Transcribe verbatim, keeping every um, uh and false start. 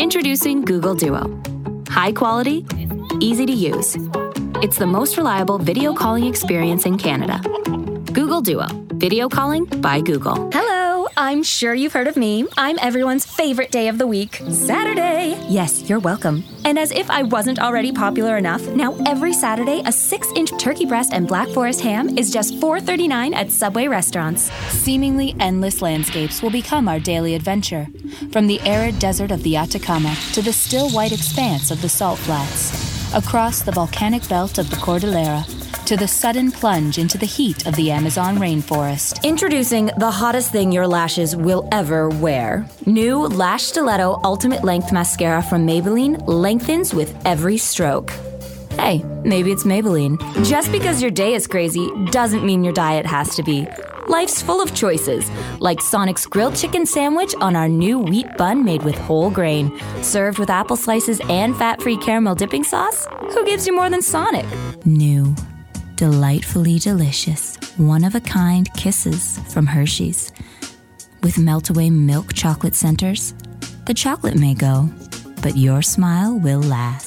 Introducing Google Duo. High quality, easy to use. It's the most reliable video calling experience in Canada. Google Duo. Video calling by Google. Hello, I'm sure you've heard of me. I'm everyone's favorite day of the week, Saturday. Yes, you're welcome. And as if I wasn't already popular enough, now every Saturday, a six-inch turkey breast and Black Forest ham is just four dollars and thirty-nine cents at Subway restaurants. Seemingly endless landscapes will become our daily adventure, from the arid desert of the Atacama to the still white expanse of the Salt Flats, across the volcanic belt of the Cordillera, to the sudden plunge into the heat of the Amazon rainforest. Introducing the hottest thing your lashes will ever wear. New Lash Stiletto Ultimate Length Mascara from Maybelline lengthens with every stroke. Hey, maybe it's Maybelline. Just because your day is crazy doesn't mean your diet has to be. Life's full of choices, like Sonic's grilled chicken sandwich on our new wheat bun made with whole grain, served with apple slices and fat-free caramel dipping sauce. Who gives you more than Sonic? New. Delightfully delicious, one-of-a-kind kisses from Hershey's. With melt-away milk chocolate centers, the chocolate may go, but your smile will last.